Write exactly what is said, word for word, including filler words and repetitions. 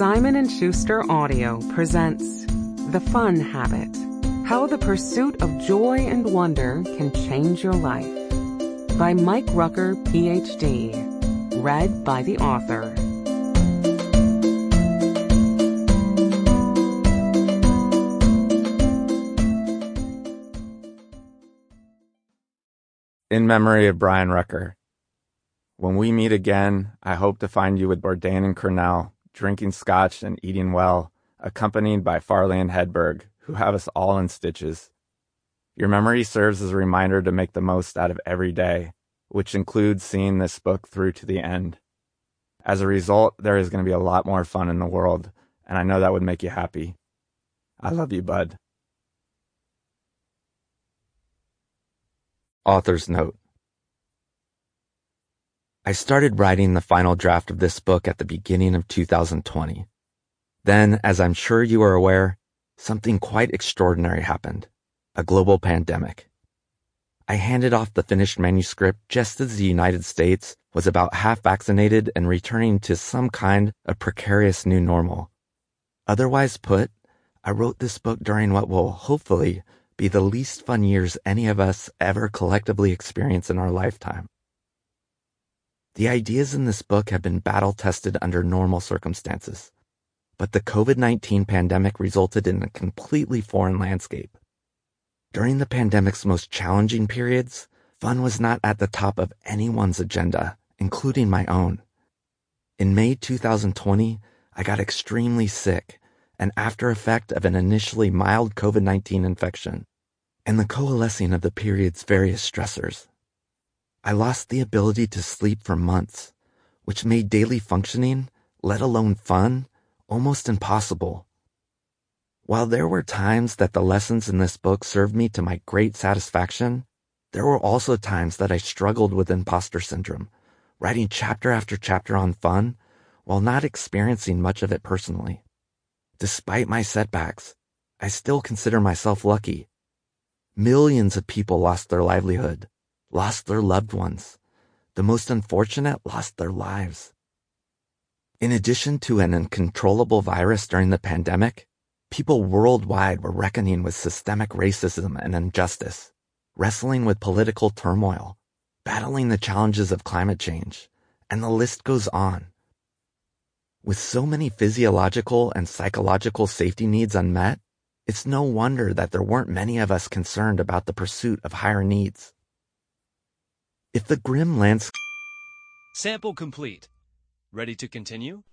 Simon and Schuster Audio presents The Fun Habit: How the Pursuit of Joy and Wonder Can Change Your Life, by Mike Rucker, P H D. Read by the author. In memory of Brian Rucker. When we meet again, I hope to find you with Bourdain and Cornell, drinking scotch and eating well, accompanied by Farley and Hedberg, who have us all in stitches. Your memory serves as a reminder to make the most out of every day, which includes seeing this book through to the end. As a result, there is going to be a lot more fun in the world, and I know that would make you happy. I love you, bud. Author's note. I started writing the final draft of this book at the beginning of two thousand twenty. Then, as I'm sure you are aware, something quite extraordinary happened: a global pandemic. I handed off the finished manuscript just as the United States was about half vaccinated and returning to some kind of precarious new normal. Otherwise put, I wrote this book during what will, hopefully, be the least fun years any of us ever collectively experience in our lifetime. The ideas in this book have been battle-tested under normal circumstances, but the COVID nineteen pandemic resulted in a completely foreign landscape. During the pandemic's most challenging periods, fun was not at the top of anyone's agenda, including my own. In May two thousand twenty, I got extremely sick, an after effect of an initially mild COVID nineteen infection, and the coalescing of the period's various stressors. I lost the ability to sleep for months, which made daily functioning, let alone fun, almost impossible. While there were times that the lessons in this book served me to my great satisfaction, there were also times that I struggled with imposter syndrome, writing chapter after chapter on fun, while not experiencing much of it personally. Despite my setbacks, I still consider myself lucky. Millions of people lost their livelihood, lost their loved ones. The most unfortunate lost their lives. In addition to an uncontrollable virus during the pandemic, people worldwide were reckoning with systemic racism and injustice, wrestling with political turmoil, battling the challenges of climate change, and the list goes on. With so many physiological and psychological safety needs unmet, it's no wonder that there weren't many of us concerned about the pursuit of higher needs. If the grim landscape... Sample complete. Ready to continue?